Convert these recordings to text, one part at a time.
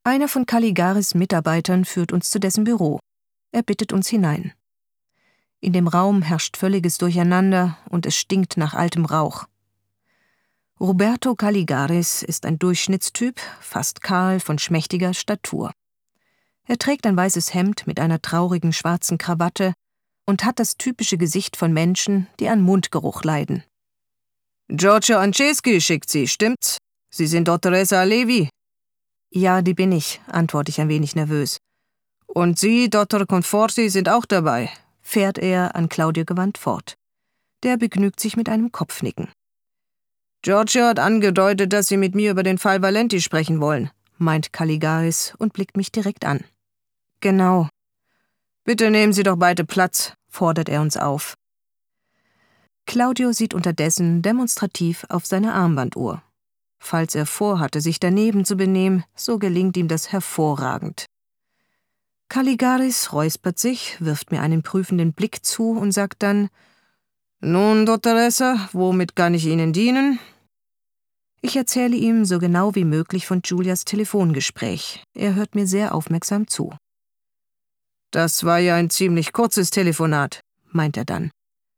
Einer von Caligaris Mitarbeitern führt uns zu dessen Büro. Er bittet uns hinein. In dem Raum herrscht völliges Durcheinander und es stinkt nach altem Rauch. Roberto Caligaris ist ein Durchschnittstyp, fast kahl, von schmächtiger Statur. Er trägt ein weißes Hemd mit einer traurigen schwarzen Krawatte und hat das typische Gesicht von Menschen, die an Mundgeruch leiden. »Giorgio Anceschi schickt Sie, stimmt's? Sie sind Dottoressa Allevi?« »Ja, die bin ich«, antworte ich ein wenig nervös. »Und Sie, Dr. Conforti, sind auch dabei?«, fährt er an Claudio gewandt fort. Der begnügt sich mit einem Kopfnicken. »Giorgio hat angedeutet, dass Sie mit mir über den Fall Valenti sprechen wollen«, meint Caligaris und blickt mich direkt an. »Genau.« »Bitte nehmen Sie doch beide Platz«, fordert er uns auf. Claudio sieht unterdessen demonstrativ auf seine Armbanduhr. Falls er vorhatte, sich daneben zu benehmen, so gelingt ihm das hervorragend. Caligaris räuspert sich, wirft mir einen prüfenden Blick zu und sagt dann: »Nun, Dottoressa, womit kann ich Ihnen dienen?« Ich erzähle ihm so genau wie möglich von Giulias Telefongespräch. Er hört mir sehr aufmerksam zu. »Das war ja ein ziemlich kurzes Telefonat«, meint er dann.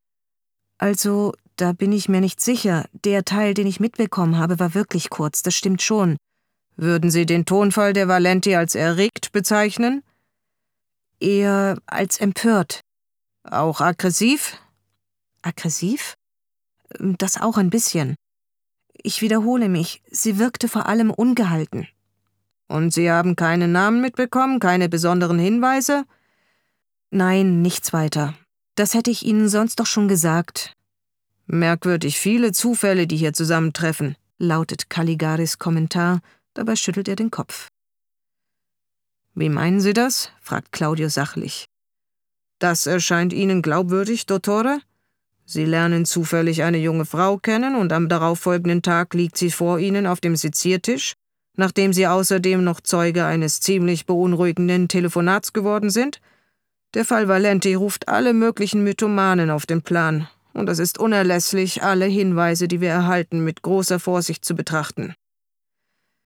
»Also, da bin ich mir nicht sicher. Der Teil, den ich mitbekommen habe, war wirklich kurz, das stimmt schon.« »Würden Sie den Tonfall der Valenti als erregt bezeichnen?« »Eher als empört.« »Auch aggressiv?« »Aggressiv? Das auch ein bisschen. Ich wiederhole mich, sie wirkte vor allem ungehalten.« »Und Sie haben keinen Namen mitbekommen, keine besonderen Hinweise?« »Nein, nichts weiter. Das hätte ich Ihnen sonst doch schon gesagt.« »Merkwürdig viele Zufälle, die hier zusammentreffen«, lautet Caligaris Kommentar, dabei schüttelt er den Kopf. »Wie meinen Sie das?«, fragt Claudio sachlich. »Das erscheint Ihnen glaubwürdig, Dottore? Sie lernen zufällig eine junge Frau kennen und am darauffolgenden Tag liegt sie vor Ihnen auf dem Seziertisch, nachdem Sie außerdem noch Zeuge eines ziemlich beunruhigenden Telefonats geworden sind? Der Fall Valenti ruft alle möglichen Mythomanen auf den Plan, und es ist unerlässlich, alle Hinweise, die wir erhalten, mit großer Vorsicht zu betrachten.«